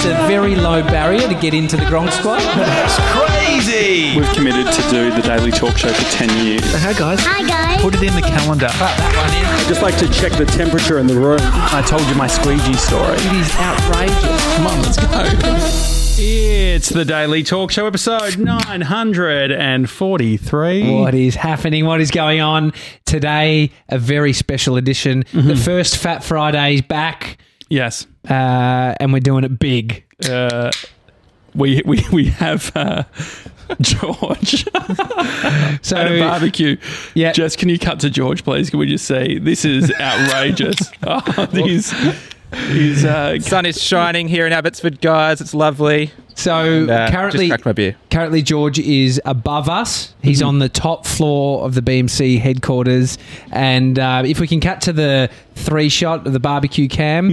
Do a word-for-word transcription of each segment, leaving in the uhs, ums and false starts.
a very low barrier to get into the Gronk Squad. That's crazy. We've committed to do the Daily Talk Show for ten years. Hi, guys. Hi, guys. Put it in the calendar. Put that one in. I just like to check the temperature in the room. I told you my squeegee story. It is outrageous. Come on, let's go. It's the Daily Talk Show, episode nine hundred forty-three. What is happening? What is going on today? A very special edition. Mm-hmm. The first Fat Friday's back, Yes. uh, and we're doing it big. Uh, we, we, we have uh, George So at a barbecue. Yeah. Jess, can you cut to George, please? Can we just say, this is outrageous. oh, he's... He's, uh, Sun is shining here in Abbotsford, guys. It's lovely. So And, uh, currently, just cracked my beer. currently George is above us. He's Mm-hmm. on the top floor of the B M C headquarters. And uh, if we can cut to the three shot of the barbecue cam,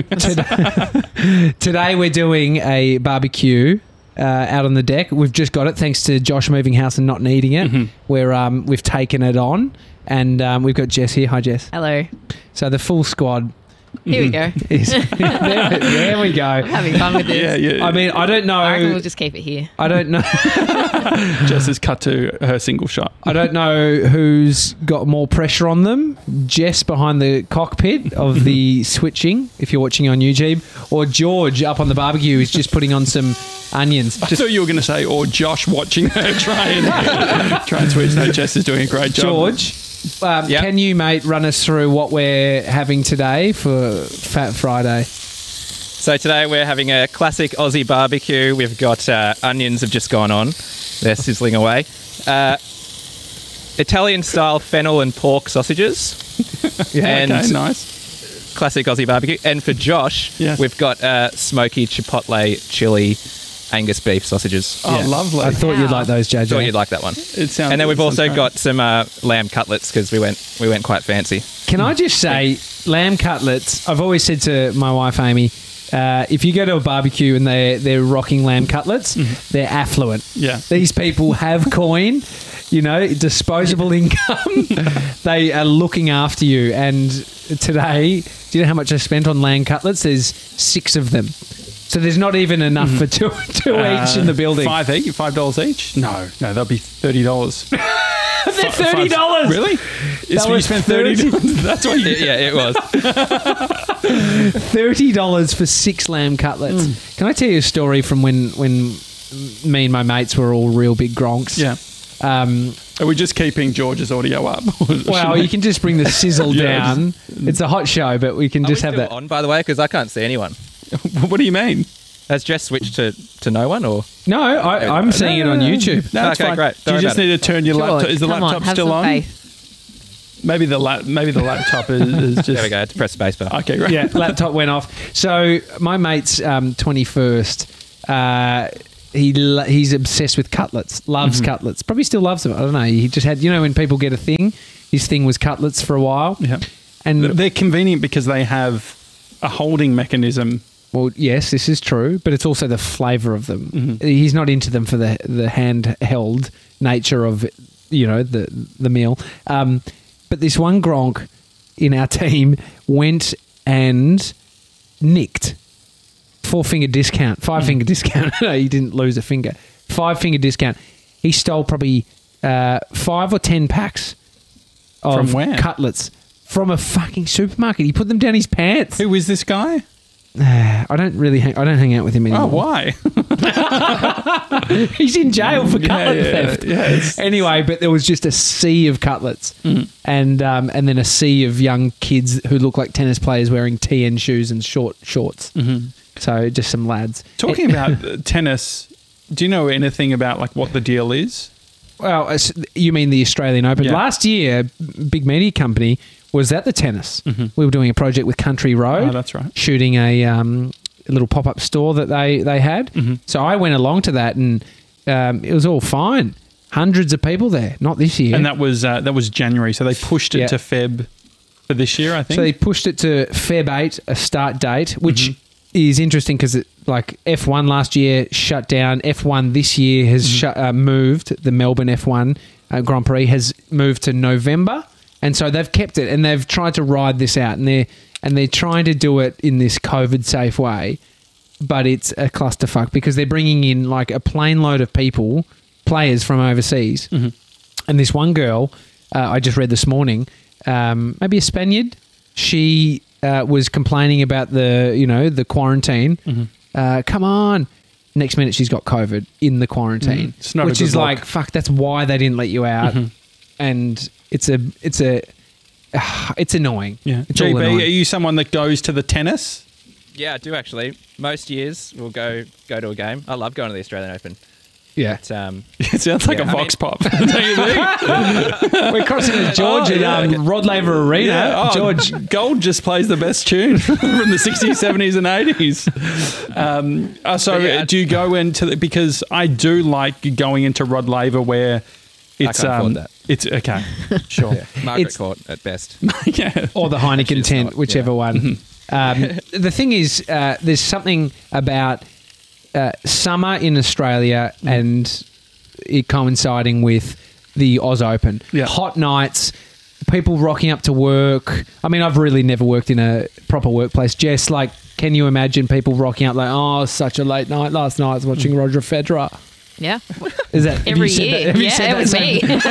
today, today we're doing a barbecue uh, out on the deck. We've just got it thanks to Josh moving house and not needing it. Mm-hmm. Where um, we've taken it on, and um, we've got Jess here. Hi, Jess. Hello. So the full squad Here we go. is there, there we go. Having fun with this. yeah, yeah. I mean, I don't know. I reckon we'll just keep it here. I don't know. Jess has cut to her single shot. I don't know who's got more pressure on them. Jess behind the cockpit of the switching, if you're watching on YouTube, or George up on the barbecue who's just putting on some onions. I thought you were going to say, or Josh watching her try and, try and switch. No, Jess is doing a great job. George, um, Yep. can you, mate, run us through what we're having today for Fat Friday? So today we're having a classic Aussie barbecue. We've got uh, onions have just gone on. They're sizzling away. Uh, Italian-style fennel and pork sausages. Yeah, and Okay, nice. classic Aussie barbecue. And for Josh, Yes. we've got uh, smoky chipotle chili Angus beef sausages. Oh, Yeah. lovely. I thought you'd like those, J J. Thought you'd like that one. It sounds. And then we've it also sounds got some uh, lamb cutlets because we went we went quite fancy. Can I just say, lamb cutlets, I've always said to my wife, Amy, uh, if you go to a barbecue and they're, they're rocking lamb cutlets, they're affluent. Yeah. These people have coin, you know, disposable income. They are looking after you. And today, do you know how much I spent on lamb cutlets? There's six of them. So there's not even enough for two, two Uh, each in the building. Five each? Five dollars each? No, no, that'll be thirty dollars. They're thirty dollars. Really? It's when you was spent thirty dollars. That's what you. Yeah, it was. thirty dollars for six lamb cutlets. Can I tell you a story from when, when me and my mates were all real big gronks? Yeah. Um, Are we just keeping George's audio up? well, you can just bring the sizzle Yeah, down. It's a hot show, but we can Are just we have still that. on, by the way, because I can't see anyone. What do you mean? Has Jess switched to, to no one or? No, I, I'm seeing it on YouTube. No, it's Okay, fine. great. Do Don't you worry just about need to turn your laptop? George, Is the come laptop on, have still some on? faith. Maybe the la- maybe the laptop is, is just. There we go. I had to press spacebar. Okay, great. Yeah, laptop went off. So my mate's um, twenty-first. Uh, he lo- he's obsessed with cutlets. Loves cutlets. Probably still loves them. I don't know. He just had, you know, when people get a thing, his thing was cutlets for a while. Yeah. And They're convenient because they have a holding mechanism. well, yes, this is true, but it's also the flavour of them. Mm-hmm. He's not into them for the the handheld nature of, you know, the the meal. Um, but this one gronk in our team went and nicked four finger discount, five finger discount. No, he didn't lose a finger. Five finger discount. He stole probably uh, five or ten packs of From where? cutlets from a fucking supermarket. He put them down his pants. Who is this guy? I don't really hang, I don't hang out with him anymore. Oh, why? He's in jail for Yeah, cutlet yeah, theft. yeah, it's- Anyway, but there was just a sea of cutlets, and um, and then a sea of young kids who look like tennis players wearing T N shoes and short shorts. Mm-hmm. So just some lads. Talking It- about uh, tennis, do you know anything about like what the deal is? well, it's- you mean the Australian Open? Yeah. Last year, big media company was at the tennis. We were doing a project with Country Road. Oh, that's right. Shooting a, um, a little pop up store that they they had. So I went along to that, and um, it was all fine. Hundreds of people there. Not this year. And that was uh, that was January, so they pushed it Yeah. to Feb for this year, I think. So they pushed it to Feb eight, a start date, which Mm-hmm. is interesting because like F one last year shut down. F one this year has Mm-hmm. shut, uh, moved. The Melbourne F one uh, Grand Prix has moved to November, and so they've kept it and they've tried to ride this out, and they're and they're trying to do it in this COVID safe way. but it's a clusterfuck because they're bringing in like a plane load of people, players from overseas. Mm-hmm. And this one girl, uh, I just read this morning, um, maybe a Spaniard, she uh, was complaining about the, you know, the quarantine. Mm-hmm. Uh, come on. Next minute, she's got COVID in the quarantine, Mm, it's not a which good is look. like, fuck, that's why they didn't let you out. Mm-hmm. And it's a, it's a, uh, it's annoying. Yeah. It's G all B, annoying. are you someone that goes to the tennis? Yeah, I do actually. Most years we'll go go to a game. I love going to the Australian Open. Yeah. It's, um, It sounds like Yeah, a I vox pop. Don't you think? We're crossing to George Oh, at yeah. um, Rod Laver Arena. Yeah, oh, George, Gold just plays the best tune from the sixties, seventies, and eighties. Um, uh, so, But yeah, do you go into the, because I do like going into Rod Laver where it's can't afford um, that. it's okay, sure, Margaret It's- Court at best. yeah, or the Heineken is tent, not, whichever yeah. one. Um, the thing is, uh, there's something about uh, summer in Australia and it coinciding with the Oz Open. Yeah. Hot nights, people rocking up to work. I mean, I've really never worked in a proper workplace. Jess, like, can you imagine people rocking up like, oh, such a late night last night I was watching Roger Federer? Yeah. Is that have you Every said year. that- have you Yeah, said it that was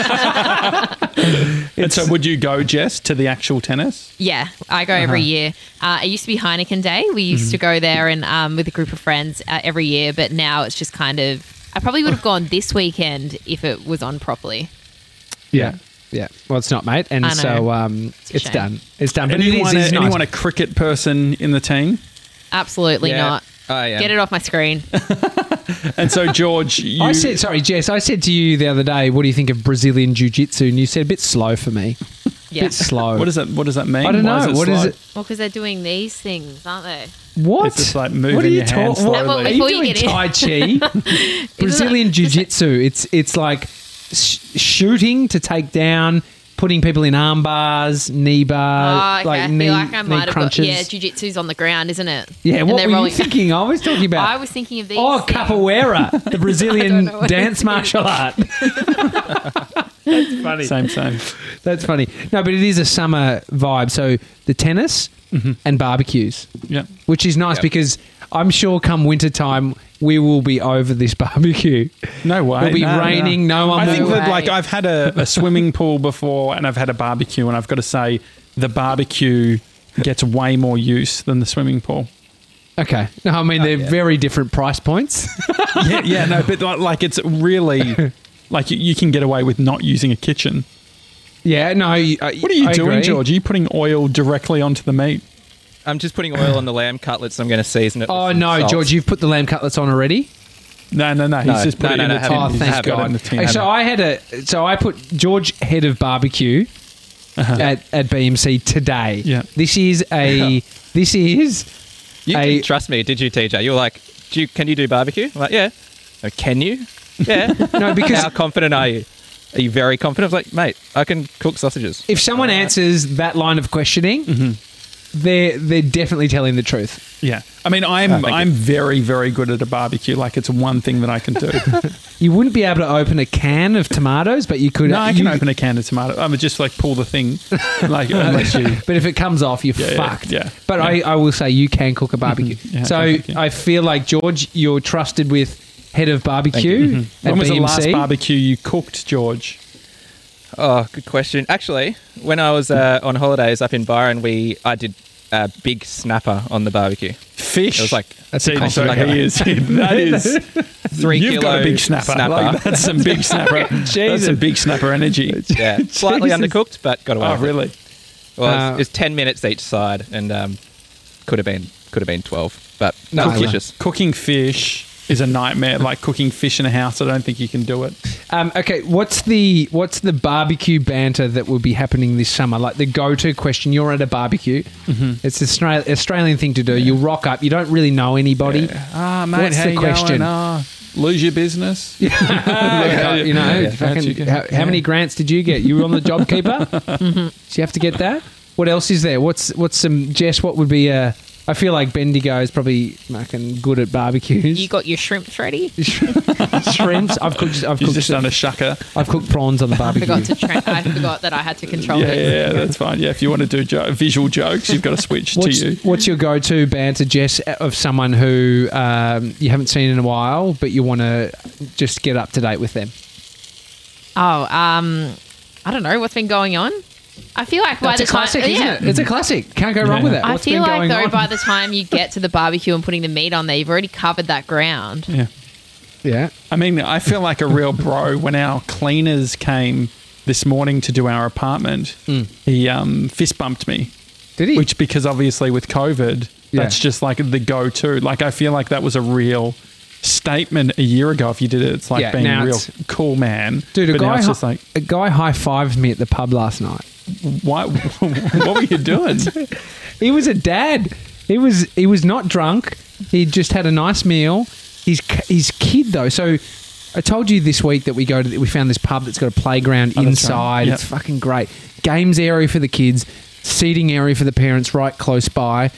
same- me. And so, would you go, Jess, to the actual tennis? Yeah, I go every Uh-huh. year. Uh, it used to be Heineken Day. We used Mm-hmm. to go there and um, with a group of friends uh, every year, but now it's just kind of. I probably would have gone this weekend if it was on properly. Yeah. Yeah. Well, it's not, mate. And I know. so um, It's a it's shame. done. It's done. But Anyone, it is, it's nice. anyone a cricket person in the team? Absolutely Yeah. not. Oh, yeah. Get it off my screen. And so, George, you, I said, sorry, Jess, I said to you the other day, what do you think of Brazilian Jiu-Jitsu? And you said a bit slow for me. Yeah. bit slow. what does that? What does that mean? I don't Why know. is What is slow? it? Well, because they're doing these things, aren't they? What? It's just like what moving are you your hands talking? slowly. Well, Are you before you doing get in- Tai Chi? Brazilian Jiu-Jitsu. It's it's like sh- shooting to take down, putting people in arm bars, knee Oh, bars, okay. like I knee, feel like I knee might have got. crunches. Yeah, jiu-jitsu's on the ground, isn't it? Yeah, And what they're were rolling- you thinking? I was talking about. I was thinking of these. Oh, things. capoeira, the I Brazilian don't know what dance it is. martial art. That's funny. Same, same. That's funny. No, but it is a summer vibe. So the tennis and barbecues, Yeah. which is nice Yep. because I'm sure come winter time we will be over this barbecue. No way. It'll be No, no. raining. No, one I will. think No that, way. like, I've had a, a swimming pool before and I've had a barbecue, and I've got to say, the barbecue gets way more use than the swimming pool. Okay. No, I mean they're very different price points. yeah, yeah, no, but like, like it's really like you, you can get away with not using a kitchen. yeah. No. I, What are you I doing, agree. George? Are you putting oil directly onto the meat? I'm just putting oil on the lamb cutlets. I'm going to season it. with Oh some no, salt. George! You've put the lamb cutlets on already. No, no, no. He's No, just put no, it no, in no, the haven't- tin. Oh, He's thank just got God. it in the tin. Hey, so I had a so I put George head of barbecue at, at B M C today. Yeah. This is a this is You a didn't trust me, did you, T J? You were like, do you, can you do barbecue? I'm like, yeah. Oh, can you? Yeah. no because How confident are you? Are you very confident? I was like, mate, I can cook sausages. if someone answers that line of questioning, they're they're definitely telling the truth. Yeah, I mean, I'm Oh, thank I'm very very good at a barbecue. Like it's one thing that I can do. You wouldn't be able to open a can of tomatoes, but you could. no, I can you- open a can of tomato. I would just like pull the thing, like unless you. But if it comes off, you're Yeah, yeah, fucked. yeah. But Yeah. I, I will say you can cook a barbecue. Yeah, so okay, thank you. I feel like George, you're trusted with head of barbecue at When was B the M C. last barbecue you cooked, George? Oh, good question. Actually, when I was uh, on holidays up in Byron, we I did a big snapper on the barbecue. Fish. It was like That's a See, so compliment. he is. That is. three You've kilo got a big snapper. snapper. Like, that's some big snapper. That's some big snapper energy. Yeah, slightly Jesus. undercooked, but got away. Oh, with it. really? Well, Uh, it's, it's ten minutes each side, and um, could have been could have been twelve, but No, no, no. delicious. Cooking fish is a nightmare. Like cooking fish in a house, I don't think you can do it. Um, okay, what's the what's the barbecue banter that will be happening this summer? Like the go-to question. You're at a barbecue. Mm-hmm. It's an Australian, Australian thing to do. You rock up. You don't really know anybody. Ah, mate, What's how the you question? going? Ah, lose your business. you know, Yeah, fucking- that's you- how, how many grants did you get? You were on the job keeper. So you have to get that. What else is there? What's what's some Jess? What would be a I feel like Bendigo is probably fucking good at barbecues. You got your shrimps ready? Shrimps. I've cooked. I've You've cooked. just done a shucker. I've cooked prawns on the I barbecue. forgot to. Tra- I forgot that I had to control Yeah, it. yeah, that's fine. Yeah, if you want to do jo- visual jokes, you've got to switch What's, to you. what's your go-to banter, Jess, of someone who um, you haven't seen in a while, but you want to just get up to date with them? Oh, um, I don't know what's been going on. I feel like by That's the a classic, time, isn't yeah. it? It's a classic. Can't go wrong Yeah. with it. I What's feel been like going though on? by the time you get to the barbecue and putting the meat on there, you've already covered that ground. Yeah. Yeah. I mean, I feel like a real bro when our cleaners came this morning to do our apartment. Mm. He um, fist bumped me, Did he? which because obviously with COVID, Yeah. that's just like the go-to. Like I feel like that was a real statement a year ago. If you did it, it's like Yeah, being now a real it's- cool man. Dude, a but now guy, it's hi- just like, a guy high-fived me at the pub last night. why? What were you doing? He was a dad. He was he was not drunk. He just had a nice meal. His his kid though. So I told you this week that we go to we found this pub that's got a playground Oh, that's right. inside. Yep. It's fucking great. Games area for the kids, seating area for the parents right close by,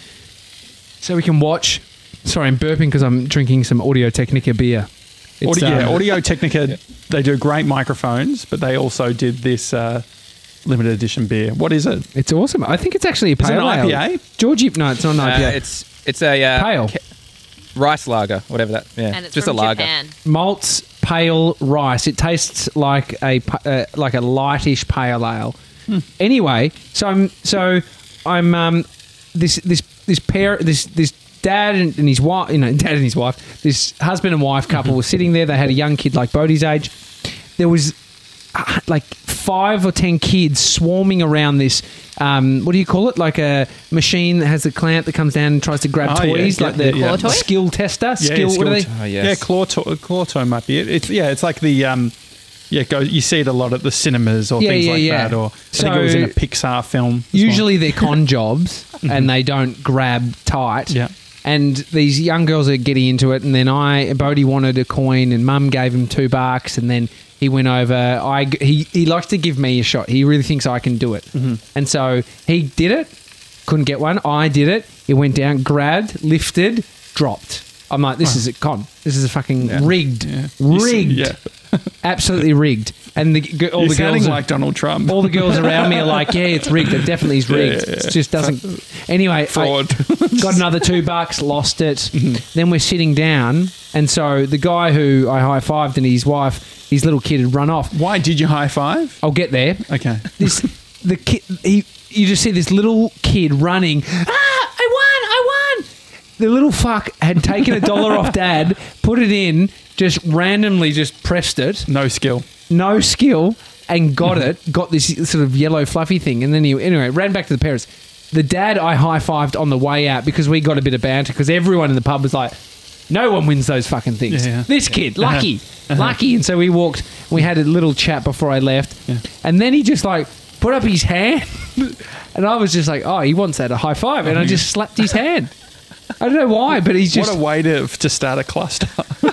so we can watch. Sorry, I'm burping because I'm drinking some Audio Technica beer. It's, Audio, yeah, um, Audio Technica, they do great microphones, but they also did this uh, limited edition beer. What is it? It's awesome. I think it's actually a Is it pale an ale. I P A? Georgie, no, it's not an I P A. Uh, it's it's a uh, Pale. ca- rice lager, whatever that. Yeah, And it's just from a lager. Japan. Malts pale rice. It tastes like a pa- uh, like a lightish pale ale. Anyway, so I'm so I'm um this this this pair this this dad and, and his wife, you know, dad and his wife, this husband and wife couple were sitting there. They had a young kid like Bodie's age. There was uh, like five or ten kids swarming around this. Um, what do you call it? Like a machine that has a clamp that comes down and tries to grab Oh, yeah, toys, yeah, like the yeah, yeah. Claw toy? skill tester. Yeah, skill. What are they? skill Oh, Yeah, yes. claw, to- claw toe might be it. It's yeah, it's like the um, yeah, go. You see it a lot at the cinemas or Yeah, things yeah, like yeah. that. Or I think it was in a So- Pixar film. as Usually they're con jobs and they don't grab tight. Yeah. And these young girls are getting into it, and then I, Bodie wanted a coin, and Mum gave him two bucks, and then he went over. I he he likes to give me a shot. He really thinks I can do it, Mm-hmm. and so he did it. Couldn't get one. I did it. He went down, grabbed, lifted, dropped. I'm like, this is a con. This is a fucking Yeah. rigged, Yeah. You see- rigged, yeah. absolutely rigged. And the g- all You're the sounding girls are- like Donald Trump. all the girls around me are like, yeah, it's rigged. It definitely is rigged. Yeah, yeah, It just doesn't. Anyway, I Fraud. got another two bucks, lost it. Then we're sitting down, and so the guy who I high fived and his wife, his little kid had run off. Why did you high five? I'll get there. Okay. This the kid. He you just see this little kid running. Ah, I won! I won! The little fuck had taken a dollar off Dad, put it in, just randomly just pressed it. No skill. No skill, and got it, got this sort of yellow fluffy thing, and then he anyway ran back to the parents. The dad I high fived on the way out because we got a bit of banter because everyone in the pub was like, no one wins those fucking things. Yeah. This kid, lucky, lucky. And so we walked, we had a little chat before I left, Yeah. and then he just like put up his hand, and I was just like, oh, he wants that a high five, and I just slapped his hand. I don't know why, but he's just what a way to to start a cluster.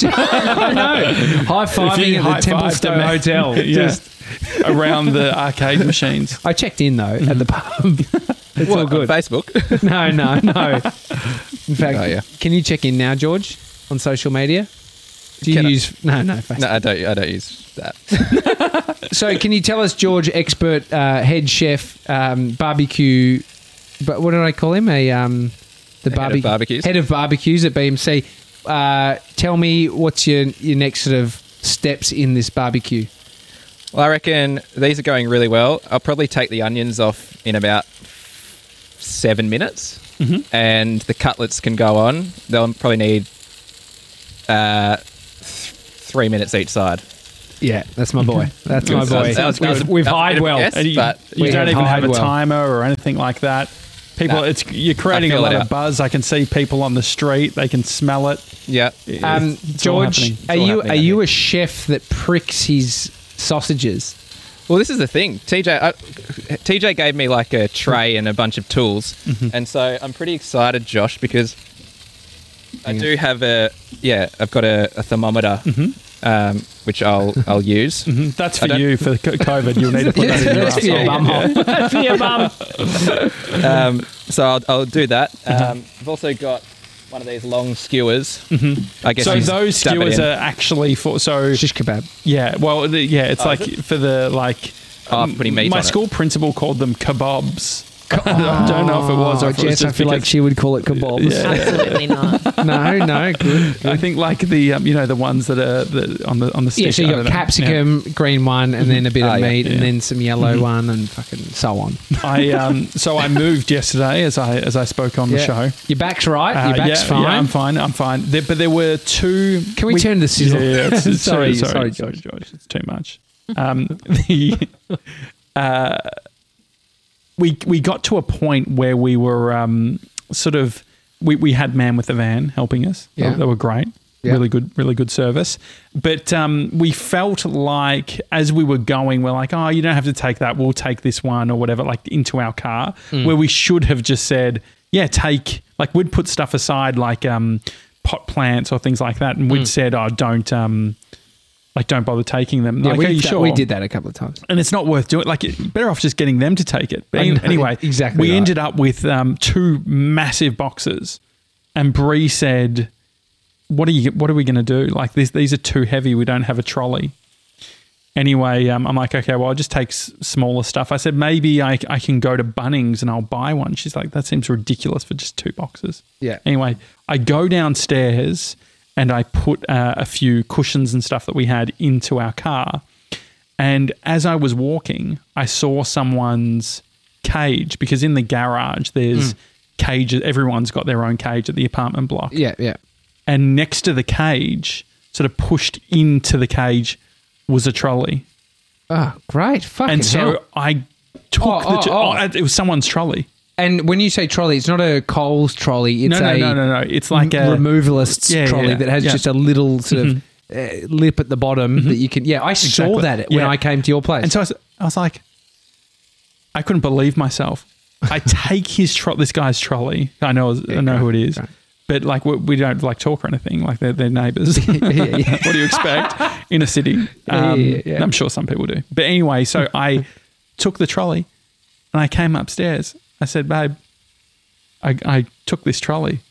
I know high If fiving you at the high-fived Templestowe a man- Hotel. yeah, Just around the arcade machines. I checked in though at the pub. It's all What, on good. Facebook. No, no, no. In fact, Oh, yeah. can you check in now, George, on social media? Do you Can I- use no, no? Facebook. no, I don't. I don't use that. So, can you tell us, George, expert uh, head chef, um, barbecue? But what did I call him? A um, the The head of barbe- barbecues. head of barbecues at B M C. Uh, tell me what's your your next sort of steps in this barbecue? Well, I reckon these are going really well. I'll probably take the onions off in about seven minutes, Mm-hmm. and the cutlets can go on. They'll probably need uh, th- three minutes each side. Yeah, that's my boy. That's my That boy. was- that was We've, good. we've That was a hied bit of a well. guess. And you, But you we don't have even have hired a well. timer or anything like that. People, No. it's you're creating I a feel lot it of out. buzz. I can see people on the street. They can smell it. Yeah. Um, It's- it's all George, happening. are all you happening, are I you think. a chef that pricks his sausages? Well, this is the thing. T J, I, T J gave me like a tray and a bunch of tools, and so I'm pretty excited, Josh, because I do have a yeah. I've got a, a thermometer um, which I'll I'll use. Mhm. That's for I don't- you for co- COVID. You'll need to put that in your That's for your arsehole. bum hole. For your bum. Um, so I'll, I'll do that. Um, I've also got one of these long skewers. Mm-hmm. I guess So you those stab it skewers in. are actually for so Shish kebab. yeah. Well, the, yeah, it's Oh, like is for the like. Oh, putting meat my on it. school principal called them kebabs. I don't know if it was or Oh, if it was Jess, I just feel like because- she would call it kebabs. Yeah. Absolutely not. No, no, good. I think like the um, you know the ones that are the, on the on the stick. Yeah, so you I got don't know. capsicum, green one, and then a bit Ah, of yeah, meat, and yeah. then some yellow one, and fucking so on. Yeah. I um so I moved yesterday as I as I spoke on the Yeah. show. Your back's right. Uh, Your back's yeah, fine. Yeah, I'm fine. I'm fine. There, but there were two. Can we, turn the sizzle? Yeah, yeah, it's, it's sorry, sorry, sorry, sorry, George. George. It's too much. Um, the uh, we we got to a point where we were um, sort of we, we had man with the van helping us. Yeah. They, they were great. Yeah. Really good, really good service. But um, we felt like as we were going, we're like, oh, you don't have to take that. We'll take this one or whatever, like into our car, Mm. where we should have just said, yeah, take, like we'd put stuff aside like um, pot plants or things like that. And we'd said, oh, don't, um, like, don't bother taking them. Mm. Yeah, like, we, are you sure? we did that a couple of times. And it's not worth doing. Like, you're better off just getting them to take it. But I know, anyway, exactly we right. ended up with um, two massive boxes, and Bree said, "What are you? What are we going to do? Like, these these are too heavy. We don't have a trolley." Anyway, um, I'm like, okay, well, I'll just take s- smaller stuff. I said, maybe I, I can go to Bunnings and I'll buy one. She's like, that seems ridiculous for just two boxes. Yeah. Anyway, I go downstairs and I put uh, a few cushions and stuff that we had into our car. And as I was walking, I saw someone's cage, because in the garage there's cages. Everyone's got their own cage at the apartment block. Yeah, yeah. And next to the cage, sort of pushed into the cage, was a trolley. Oh, great. Fucking And so hell. I took Oh, the. oh, tr- oh. oh, it was someone's trolley. And when you say trolley, it's not a Coles trolley. It's No, no, a no, no, no. It's like a. removalist's Yeah, trolley yeah, that has yeah. just a little sort of uh, lip at the bottom that you can. Yeah, I saw Exactly. that when Yeah. I came to your place. And so I was, I was like, I couldn't believe myself. I take his tro- this guy's trolley. I know, I know who it is, great. but like we, we don't like talk or anything. Like they're, they're neighbours. yeah, yeah. What do you expect in a city? Yeah, Um, yeah, yeah. I'm sure some people do. But anyway, so I took the trolley and I came upstairs. I said, babe, I, I took this trolley.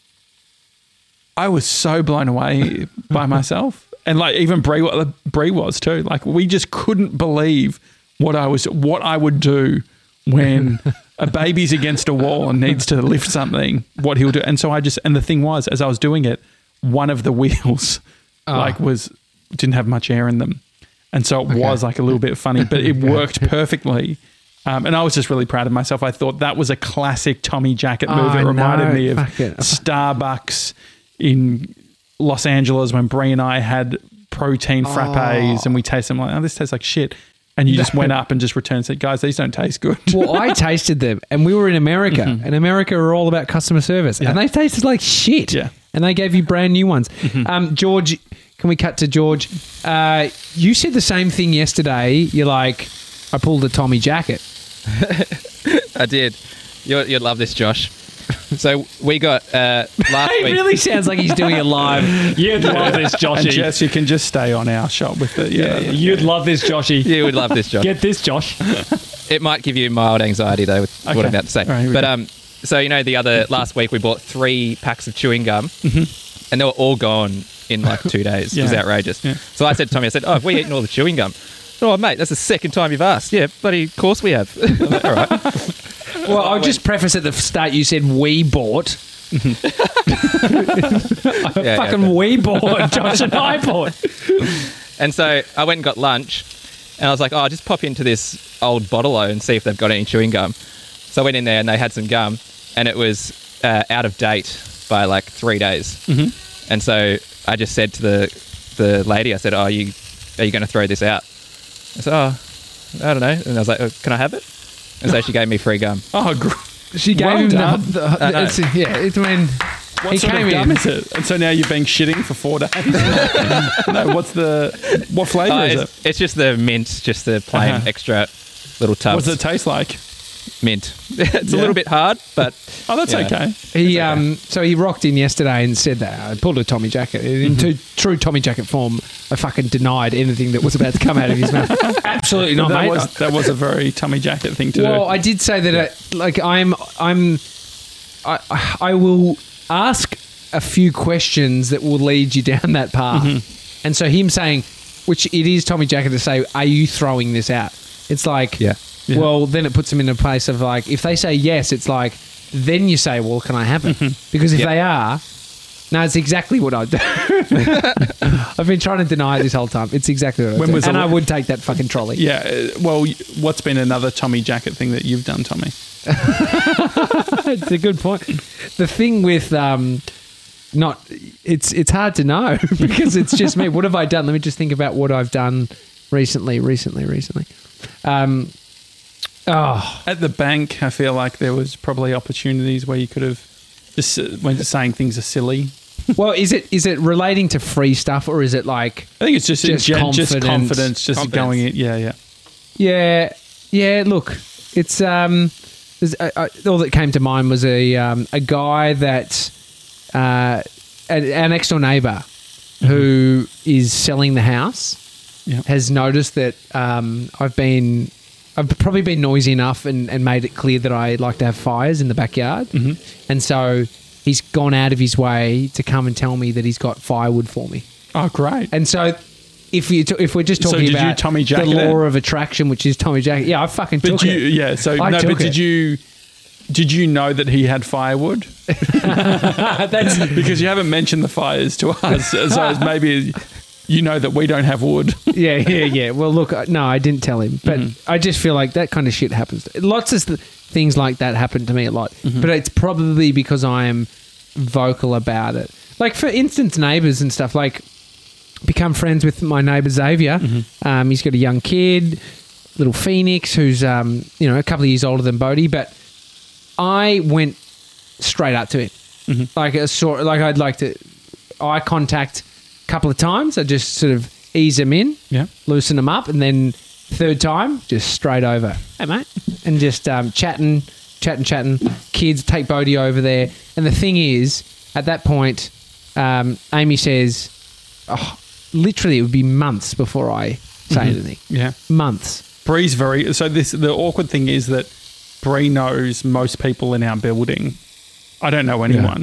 I was so blown away by myself. And like even Bree, wa- Bree was too. Like we just couldn't believe what I was, what I would do when a baby's against a wall and needs to lift something, what he'll do. And so I just, and the thing was, as I was doing it, one of the wheels like was, didn't have much air in them. And so it was like a little bit funny, but it worked perfectly. Um, and I was just really proud of myself. I thought that was a classic Tommy Jacket move. Oh, it reminded no. me of Fuck it. Starbucks in Los Angeles when Bree and I had protein frappes and we tasted them like, oh, this tastes like shit. And you just went up and just returned and said, guys, these don't taste good. Well, I tasted them, and we were in America, and America are all about customer service, and they tasted like shit. Yeah. And they gave you brand new ones. Um, George, can we cut to George? Uh, you said the same thing yesterday. You're like, I pulled a Tommy Jacket. I did. You'll, you'll love this, Josh. So we got uh, last It week. really sounds like he's doing it live. You'd love this, And Joshy. Jess, you can just stay on our shop with the, yeah. Yeah, you'd love this, Joshy. You would love this, Josh. Get this, Josh. It might give you mild anxiety though with what Okay. I'm about to say. All right, here we but go. um, so you know the other last week we bought three packs of chewing gum, Mm-hmm. and they were all gone in like two days. It was Yeah. outrageous. Yeah. So I said to Tommy, I said, "Oh, have we eaten all the chewing gum?" Oh, mate, that's the second time you've asked. Yeah, bloody, of course we have. I'm like, all right. Well, I'll just preface at the start. You said we bought. Yeah, yeah, Fucking but- we bought. Josh and I bought. And so I went and got lunch, and I was like, "Oh, I'll just pop into this old bottle-o and see if they've got any chewing gum." So I went in there and they had some gum, and it was uh, out of date by like three days. Mm-hmm. And so I just said to the the lady, I said, "Oh, you are you going to throw this out?" I said, "Oh, I don't know." And I was like, oh, "Can I have it?" And so she gave me free gum. Oh, gr- She gave Well him the, done. the, Uh, no. it's, yeah, it's when what he sort came of gum in. is it? And so now you've been shitting for four days? No, what's the, what flavour Oh, is it's, it? it's just the mint, just the plain Uh-huh. extra little tubs. What does it taste like? mint. It's a Yeah. little bit hard, but Oh, that's Yeah. okay. He um so he rocked in yesterday and said that I pulled a Tommy Jacket. In Mm-hmm. to, true Tommy Jacket form, I fucking denied anything that was about to come out of his mouth. Absolutely not, that mate. was that was a very tummy jacket thing to well, do. I did say that I, like I'm I'm I I will ask a few questions that will lead you down that path. Mm-hmm. And so him saying, which it is Tommy Jacket to say, are you throwing this out? It's like, Yeah. Yeah. well, then it puts them in a place of like, if they say yes, it's like, then you say, well, can I have it? Mm-hmm. Because if Yeah. they are, no, it's exactly what I do. I've been trying to deny it this whole time. It's exactly what I When do. was and the- I would take that fucking trolley. Yeah. uh, Well, what's been another Tommy jacket thing that you've done, Tommy? It's a good point. The thing with um, not it's it's hard to know because it's just me. What have I done? Let me just think about what I've done recently, recently, recently. Um, oh, At the bank, I feel like there was probably opportunities where you could have just uh, when saying things are silly. well, is it is it relating to free stuff or is it like I think it's just Just just, gen- just confidence. confidence, just Confidence. going in. Yeah, yeah. yeah, yeah? Look, it's um, there's, uh, uh, all that came to mind was a um, a guy that uh, a- our next door neighbour who is selling the house. Yeah. has noticed that um, I've been, I've probably been noisy enough and, and made it clear that I like to have fires in the backyard. Mm-hmm. And so he's gone out of his way to come and tell me that he's got firewood for me. Oh, great. And so if you if we're just So talking did you about Tommy the Jacket law it? of attraction, which is Tommy Jacket, yeah, I fucking But took you, it. yeah. So I no, took but did it. you did you know that he had firewood? That's Because you haven't mentioned the fires to us, so it's maybe you know that we don't have wood. yeah, yeah, yeah. Well, look, uh, no, I didn't tell him, but Mm-hmm. I just feel like that kind of shit happens. Lots of th- things like that happen to me a lot, Mm-hmm. but it's probably because I am vocal about it. Like, for instance, neighbours and stuff. Like, become friends with my neighbour Xavier. Mm-hmm. Um, he's got a young kid, little Phoenix, who's um, you know a couple of years older than Bodhi, but I went straight up to him, Mm-hmm. like a sort, like I'd like to eye contact. Couple of times, I just sort of ease them in, Yeah. loosen them up, and then third time, just straight over. Hey, mate. And just um, chatting, chatting, chatting. Kids take Bodhi over there. And the thing is, at that point, um, Amy says, oh, literally, it would be months before I say anything. Yeah. Months. Bree's very so this the awkward thing is that Bree knows most people in our building. I don't know anyone.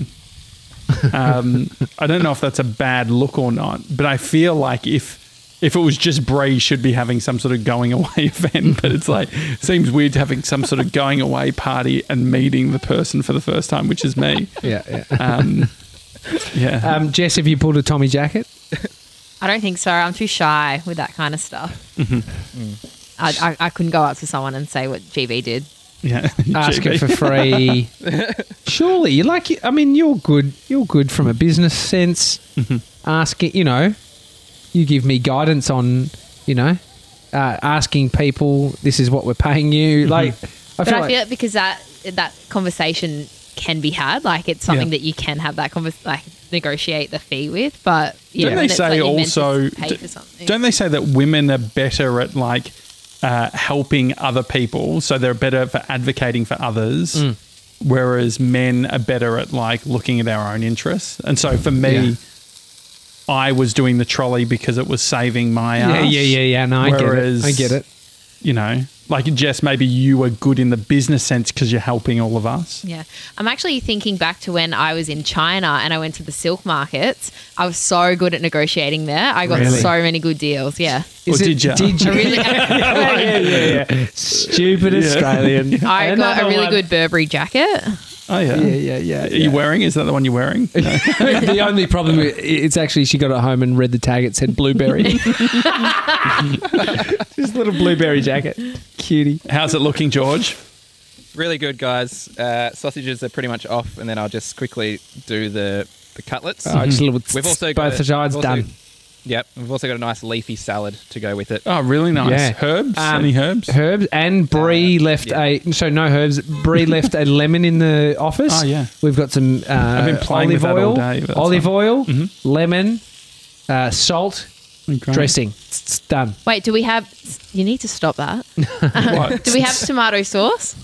um, I don't know if that's a bad look or not, but I feel like if if it was just Bree, should be having some sort of going away event. But it's like it seems weird having some sort of going away party and meeting the person for the first time, which is me. Yeah, yeah. Um, yeah. Um, Jess, have you pulled a Tommy Jacket? I don't think so. I'm too shy with that kind of stuff. I, I, I couldn't go up to someone and say what G B did. yeah. Ask G B. it for free. Surely, you like. I mean, you're good. You're good from a business sense. Asking, you know, you give me guidance on, you know, uh, asking people. This is what we're paying you. Like, I But feel I like, feel it because that that conversation can be had. Like it's something Yeah. that you can have that convers like negotiate the fee with. But yeah, Don't when they it's like say you're meant to also? pay d- for something. Don't they say that women are better at like uh, helping other people, so they're better for advocating for others, Mm. whereas men are better at like looking at our own interests. And so for me, Yeah. I was doing the trolley because it was saving my yeah, ass. yeah, yeah, yeah. No, I Whereas, get it. I get it. You know, like Jess, maybe you were good in the business sense because you're helping all of us. Yeah. I'm actually thinking back to when I was in China and I went to the silk markets. I was so good at negotiating there. I got Really? so many good deals. Yeah. Or Is it- did ya? Did you? I really, yeah, yeah, yeah, yeah. Stupid Australian. I got Another a really one. good Burberry jacket. Oh yeah. Yeah, yeah, yeah. Are you wearing? Is that the one you're wearing? The only problem, it's actually she got it home and read the tag. It said blueberry. This little blueberry jacket, cutie. How's it looking, George? really good, guys. Uh, sausages are pretty much off, and then I'll just quickly do the the cutlets. Oh, just a little. We've also got both a- sides we've also- done. Yep, we've also got a nice leafy salad to go with it. Oh, really nice. Yeah. Herbs? Um, Any herbs? Herbs and Brie Uh, left yeah. a so no herbs. Brie left a lemon in the office. Oh, yeah. We've got some uh, I've been playing olive with that all oil, day, but that's olive fine. oil, Mhm. lemon, uh, salt, Okay. dressing. It's it's done. Wait, do we have? You need to stop that. What? Do we have tomato sauce?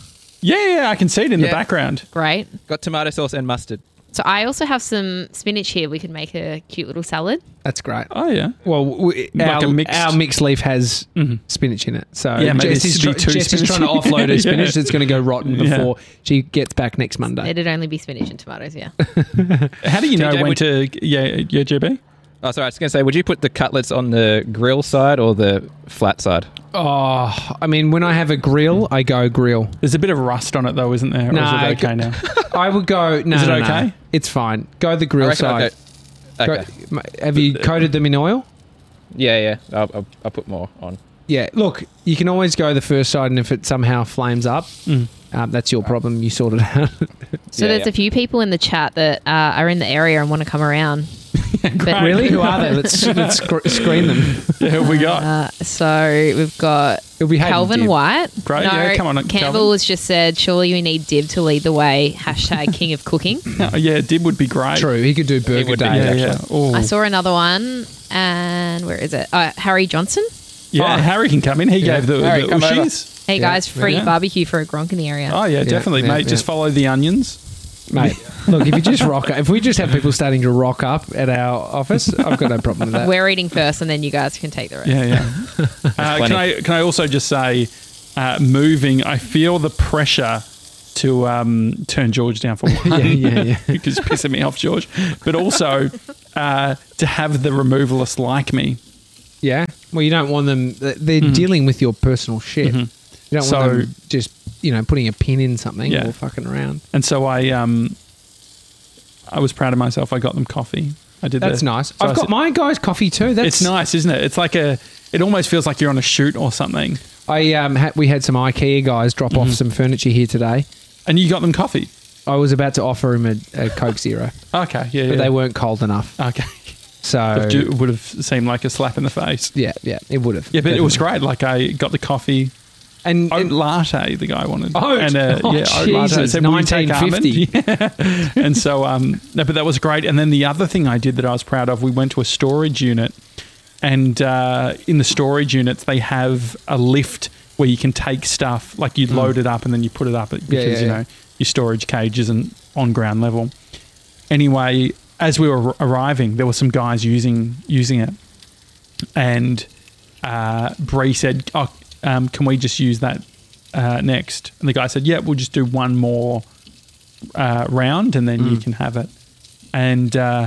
Yeah, yeah, I can see it in the Yeah. background. Great. Got tomato sauce and mustard. So I also have some spinach here. We could make a cute little salad. That's great. Oh, yeah. Well, we, Like our, a mixed- our mixed leaf has spinach in it. So Yeah, maybe Jess, it's is, to be tr- too Jess is trying to spinachy. offload her Yeah. spinach that's going to go rotten Yeah. before she gets back next Monday. It'd only be spinach and tomatoes, yeah. How do you know T J, when would- to... Yeah, yeah, G B? Oh, sorry. I was going to say, would you put the cutlets on the grill side or the flat side? Oh, I mean, when I have a grill, I go grill. There's a bit of rust on it, though, isn't there? Or No, is it okay go- now? I would go. No, Is it no, no. okay? It's fine. Go the grill I reckon I'd side. go- Go- Okay. m- have you coated them in oil? Yeah, yeah. I'll, I'll, I'll put more on. Yeah. Look, you can always go the first side, and if it somehow flames up, Mm. um, that's your problem. You sort it out. So Yeah, there's yeah. a few people in the chat that uh, are in the area and want to come around. But, Really? Who are they? Let's let's sc- screen them. Yeah, who we got? Uh, so we've got It'll be Hayden Calvin Dibb. White. Great, No, yeah, come on, Campbell Calvin. has just said, surely we need Div to lead the way. Hashtag King of Cooking. Oh, yeah, Dib would be great. True. He could do burger would be, day. Yeah, actually. yeah. Oh. I saw another one, and where is it? Uh, Harry Johnson. Yeah, Oh. Harry can come in. He Yeah. gave the, Harry, the come over. ushies. Hey Yeah. guys, free Yeah. barbecue for a Gronk in the area. Oh, yeah, definitely, yeah, mate. yeah. Just follow the onions. Mate, look, if you just rock, if we just have people starting to rock up at our office, I've got no problem with that. We're eating first, and then you guys can take the rest. Yeah, yeah. uh, can I can I also just say, uh, moving, I feel the pressure to um, turn George down for one. Yeah, yeah, yeah. Because it's pissing me off, George. But also uh, to have the removalists like me. Yeah. Well, you don't want them. They're dealing with your personal shit. You don't So- want them just, you know, putting a pin in something Yeah. or fucking around. And so I um, I was proud of myself. I got them coffee. I did That's the- nice. so I I've got said- my guy's coffee too. That's It's nice, isn't it? It's like a. It almost feels like you're on a shoot or something. I um, ha- we had some IKEA guys drop off some furniture here today. And you got them coffee. I was about to offer him a, a Coke Zero, Okay, yeah, yeah. but they weren't cold enough. Okay. So It would have seemed like a slap in the face. yeah, yeah, it would have. Yeah, but it was great. Like I got the coffee. And, Oat and latte, the guy wanted. Oat? And, uh, Oh, yeah, oat latte. I Jesus, said, "Will you take nineteen fifty." almond?" Yeah. And so, um, no, but that was great. And then the other thing I did that I was proud of, we went to a storage unit, and uh, in the storage units they have a lift where you can take stuff, like you load it up and then you put it up because Hmm. yeah, you yeah. know your storage cage isn't on ground level. Anyway, as we were arriving, there were some guys using using it, and uh, Bree said, "Oh, um, can we just use that uh, next?" And the guy said, "Yeah, we'll just do one more uh, round, and then Mm. you can have it." And uh,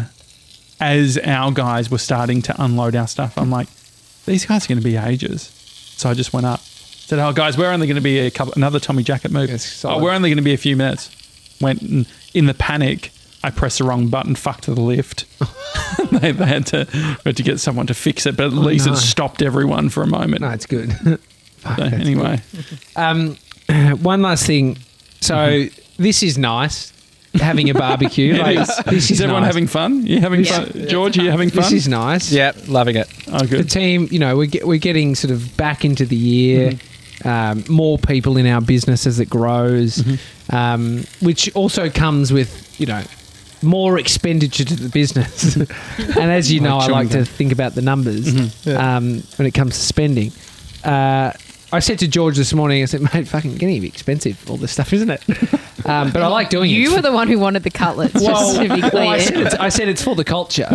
as our guys were starting to unload our stuff, I'm like, "These guys are going to be ages." So I just went up, said, "Oh, guys, we're only going to be a couple, another Tommy Jacket move. Yes, oh, solid. we're only going to be a few minutes." Went and in the panic, I pressed the wrong button, fucked to the lift. they, they had to had to get someone to fix it, but at least no. it stopped everyone for a moment. no, it's good. Fuck, So that's anyway, Um, one last thing. So this is nice, having a barbecue. Like, this is, is everyone nice. having fun? You having Yeah. fun, George? Are you having fun? This is nice. Yeah, loving it. oh, The good. team, you know, we're, get, we're getting sort of back into the year. Um, more people in our business as it grows, um, which also comes with, you know, more expenditure to the business. And as you know, I like to think about the numbers um, when it comes to spending. Uh, I said to George this morning, I said, mate, fucking getting expensive, all this stuff, isn't it? Um, but I like doing it. You were the one who wanted the cutlets, just to be clear. Well, I, said it's, I said it's for the culture.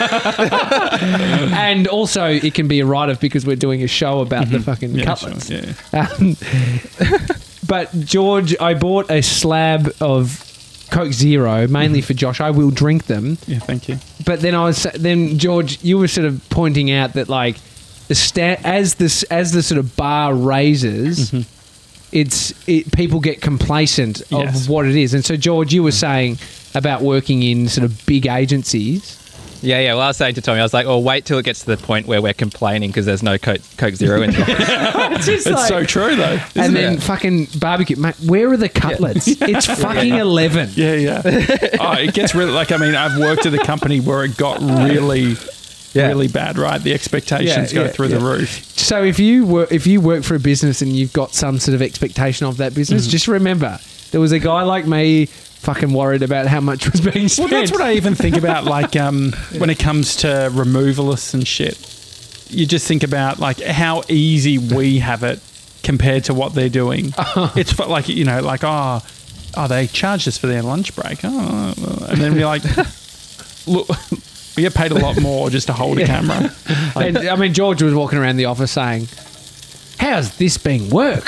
And also, it can be a write-off because we're doing a show about the fucking Yeah, cutlets. sure, yeah. Um, but, George, I bought a slab of Coke Zero, mainly for Josh. I will drink them. Yeah, thank you. But then I was, then George, you were sort of pointing out that, like, the sta- as this as the sort of bar raises, it's it, people get complacent of Yes. what it is. And so, George, you were saying about working in sort of big agencies. Yeah, yeah. Well, I was saying to Tommy, I was like, "Oh, wait till it gets to the point where we're complaining because there's no Coke, Coke Zero in there." It's, just It's so true, though. and isn't then it? fucking barbecue, mate. Where are the cutlets? It's fucking eleven. Yeah, yeah. Oh, it gets really like I mean, I've worked at a company where it got really, Yeah. really bad. Right, the expectations Yeah, go yeah, through yeah. the roof. So if you work if you work for a business and you've got some sort of expectation of that business, just remember there was a guy like me fucking worried about how much was being Well, spent. that's what I even think about. Like um, when it comes to removalists and shit, you just think about like how easy we have it compared to what they're doing. It's fu- like, you know, like, oh, oh, they charged us for their lunch break. Oh, well. And then we're like, look, we get paid a lot more just to hold a camera. And, I mean, George was walking around the office saying, how's this being work?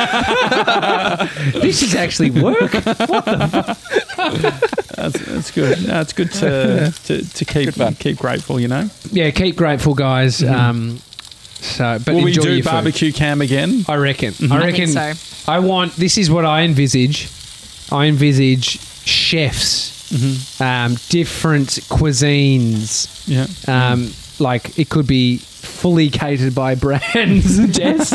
This is actually work. That's, that's good. That's good to to, to keep keep grateful, you know. Yeah, keep grateful, guys. Um, so, but Will we enjoy do your food. barbecue cam again? I reckon. Mm-hmm. I I reckon. think so. I want. This is what I envisage. I envisage chefs, um, different cuisines. Yeah. Um, like it could be fully catered by brands, Jess.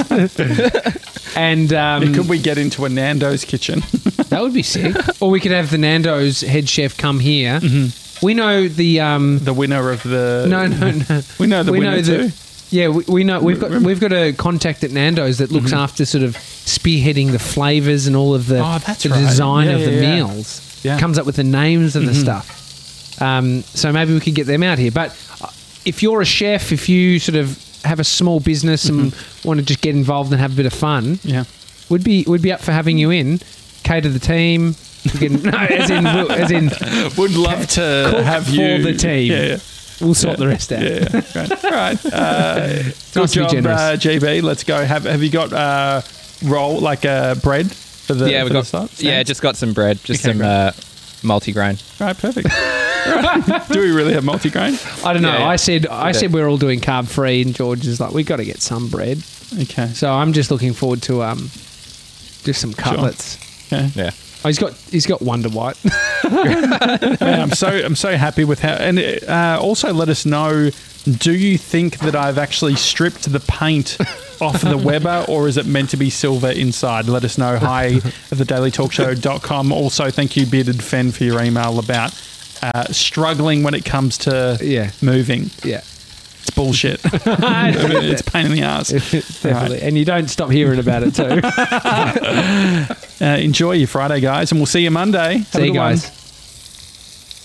And um, Could we get into a Nando's kitchen? that would be sick. Or we could have the Nando's head chef come here. We know the um, The winner of the no, no, no. We know the we winner know too. the, yeah, we, we know we've got we've got a contact at Nando's that looks after sort of spearheading the flavors and all of the, Oh, that's the right. design Yeah, of the yeah, yeah. meals. Yeah. Comes up with the names of the stuff. Um, so maybe we could get them out here. But uh, if you're a chef, if you sort of have a small business and want to just get involved and have a bit of fun, Yeah. would be would be up for having you in. Cater the team. We can, no, as in as in Would love to cook have for you the team. Yeah, yeah. We'll sort the rest out. Yeah, yeah. Great. All right. Uh, good Nice to be job, generous. uh, G B. Let's go. Have Have you got uh, roll like uh, bread for the? yeah, for we the got. start? Yeah, Sam? just got some bread, just Okay, some great. uh, multi-grain. All right. Perfect. All right. Do we really have multigrain? I don't know. Yeah, yeah. I said I Yeah. said we're all doing carb free, and George is like, we got to get some bread. Okay. So I'm just looking forward to um, just some cutlets. Okay. Yeah. Oh, he's got he's got Wonder White. Man, I'm so I'm so happy with how. And uh, also let us know. Do you think that I've actually stripped the paint off the Weber, or is it meant to be silver inside? Let us know. Hi at the daily talk show dot com. Also, thank you, Bearded Fen, for your email about uh, struggling when it comes to Yeah. moving. Yeah, It's bullshit. It's a pain in the ass. definitely. And you don't stop hearing about it too. Uh, enjoy your Friday, guys, and we'll see you Monday. Have a See you good one. guys.